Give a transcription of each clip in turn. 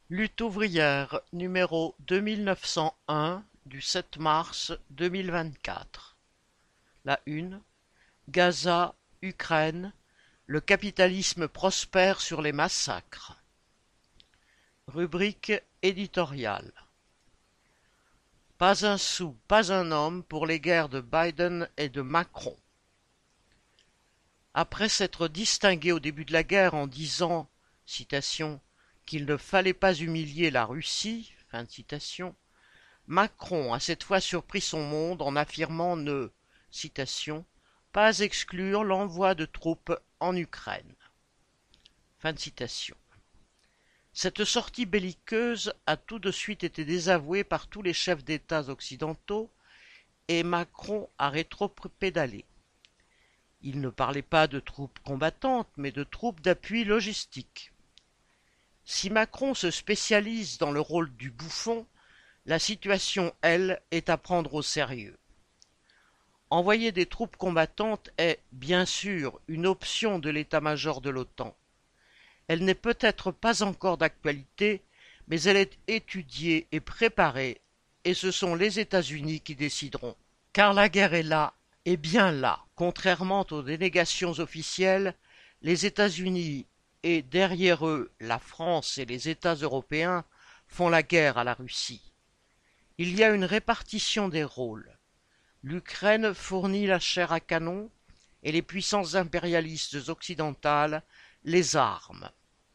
Lutte ouvrière numéro 2901 du 7 mars 2024. La une. Gaza, Ukraine, le capitalisme prospère sur les massacres. Rubrique éditoriale. Pas un sou, pas un homme pour les guerres de Biden et de Macron. Après s'être distingué au début de la guerre en disant, citation, qu'il ne fallait pas humilier la Russie, fin de citation, Macron a cette fois surpris son monde en affirmant ne, citation, pas exclure l'envoi de troupes en Ukraine. Fin de citation. Cette sortie belliqueuse a tout de suite été désavouée par tous les chefs d'État occidentaux et Macron a rétropédalé. Il ne parlait pas de troupes combattantes, mais de troupes d'appui logistique. Si Macron se spécialise dans le rôle du bouffon, la situation, elle, est à prendre au sérieux. Envoyer des troupes combattantes est, bien sûr, une option de l'état-major de l'OTAN. Elle n'est peut-être pas encore d'actualité, mais elle est étudiée et préparée, et ce sont les États-Unis qui décideront. Car la guerre est là, et bien là. Contrairement aux dénégations officielles, les États-Unis et derrière eux la France et les États européens font la guerre à la Russie. Il y a une répartition des rôles. L'Ukraine fournit la chair à canon et les puissances impérialistes occidentales les armes.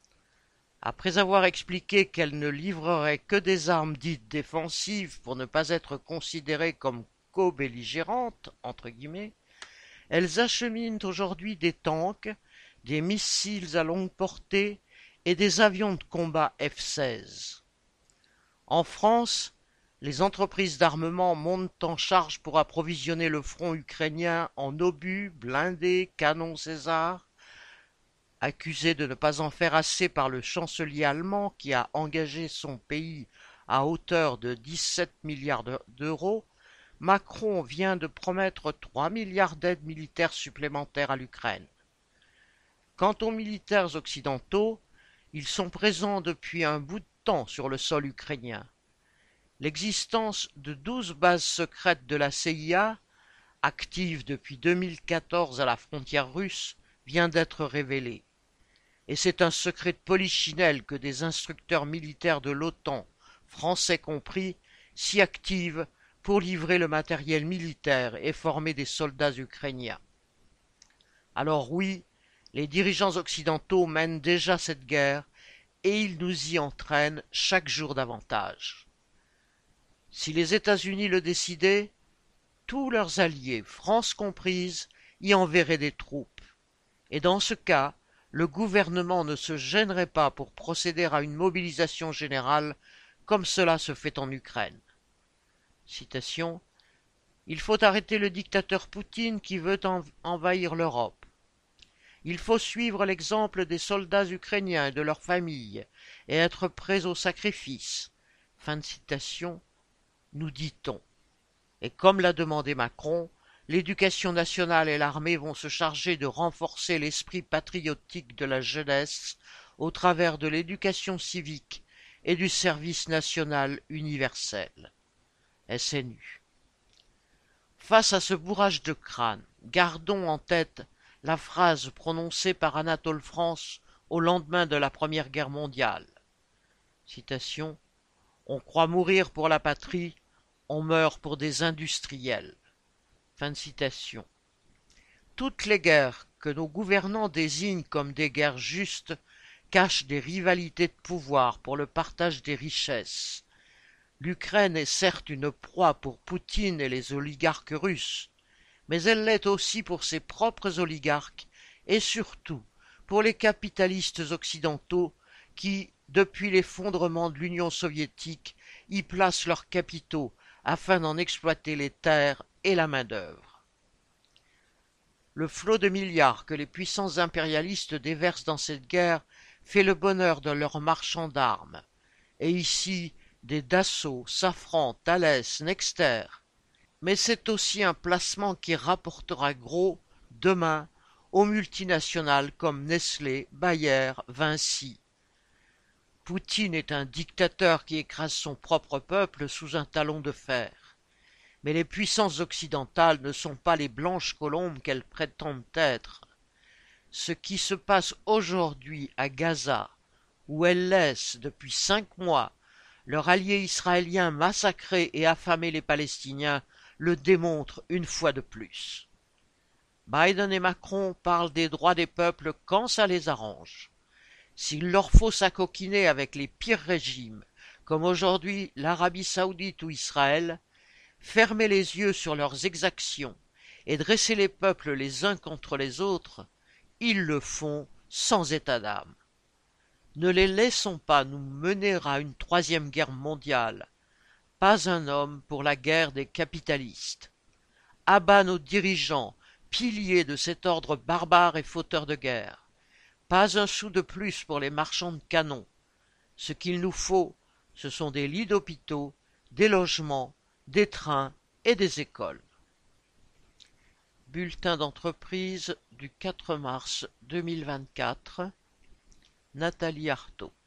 Après avoir expliqué qu'elles ne livreraient que des armes dites défensives pour ne pas être considérées comme co-belligérantes, entre guillemets, elles acheminent aujourd'hui des tanks, des missiles à longue portée et des avions de combat F-16. En France, les entreprises d'armement montent en charge pour approvisionner le front ukrainien en obus, blindés, canons César. Accusé de ne pas en faire assez par le chancelier allemand qui a engagé son pays à hauteur de 17 milliards d'euros, Macron vient de promettre 3 milliards d'aides militaires supplémentaires à l'Ukraine. Quant aux militaires occidentaux, ils sont présents depuis un bout de temps sur le sol ukrainien. L'existence de 12 bases secrètes de la CIA, actives depuis 2014 à la frontière russe, vient d'être révélée. Et c'est un secret de polichinelle que des instructeurs militaires de l'OTAN, français compris, s'y activent pour livrer le matériel militaire et former des soldats ukrainiens. Alors oui, les dirigeants occidentaux mènent déjà cette guerre et ils nous y entraînent chaque jour davantage. Si les États-Unis le décidaient, tous leurs alliés, France comprise, y enverraient des troupes. Et dans ce cas, le gouvernement ne se gênerait pas pour procéder à une mobilisation générale comme cela se fait en Ukraine. Citation. Il faut arrêter le dictateur Poutine qui veut envahir l'Europe. Il faut suivre l'exemple des soldats ukrainiens et de leurs familles et être prêts au sacrifice. Fin de citation, nous dit-on. Et comme l'a demandé Macron, l'éducation nationale et l'armée vont se charger de renforcer l'esprit patriotique de la jeunesse au travers de l'éducation civique et du service national universel. SNU. Face à ce bourrage de crâne, gardons en tête la phrase prononcée par Anatole France au lendemain de la Première Guerre mondiale. Citation. On croit mourir pour la patrie, on meurt pour des industriels. Fin de citation. Toutes les guerres que nos gouvernants désignent comme des guerres justes cachent des rivalités de pouvoir pour le partage des richesses. L'Ukraine est certes une proie pour Poutine et les oligarques russes, mais elle l'est aussi pour ses propres oligarques et surtout pour les capitalistes occidentaux qui, depuis l'effondrement de l'Union soviétique, y placent leurs capitaux afin d'en exploiter les terres et la main-d'œuvre. Le flot de milliards que les puissances impérialistes déversent dans cette guerre fait le bonheur de leurs marchands d'armes. Et ici, des Dassault, Safran, Thales, Nexter. Mais c'est aussi un placement qui rapportera gros, demain, aux multinationales comme Nestlé, Bayer, Vinci. Poutine est un dictateur qui écrase son propre peuple sous un talon de fer. Mais les puissances occidentales ne sont pas les blanches colombes qu'elles prétendent être. Ce qui se passe aujourd'hui à Gaza, où elles laissent depuis 5 mois leur allié israélien massacrer et affamer les Palestiniens, le démontre une fois de plus. Biden et Macron parlent des droits des peuples quand ça les arrange. S'il leur faut s'acoquiner avec les pires régimes, comme aujourd'hui l'Arabie saoudite ou Israël, fermer les yeux sur leurs exactions et dresser les peuples les uns contre les autres, ils le font sans état d'âme. Ne les laissons pas nous mener à une troisième guerre mondiale. Pas un homme pour la guerre des capitalistes. À bas nos dirigeants, piliers de cet ordre barbare et fauteur de guerre. Pas un sou de plus pour les marchands de canons. Ce qu'il nous faut, ce sont des lits d'hôpitaux, des logements, des trains et des écoles. Bulletin d'entreprise du 4 mars 2024. Nathalie Arthaud.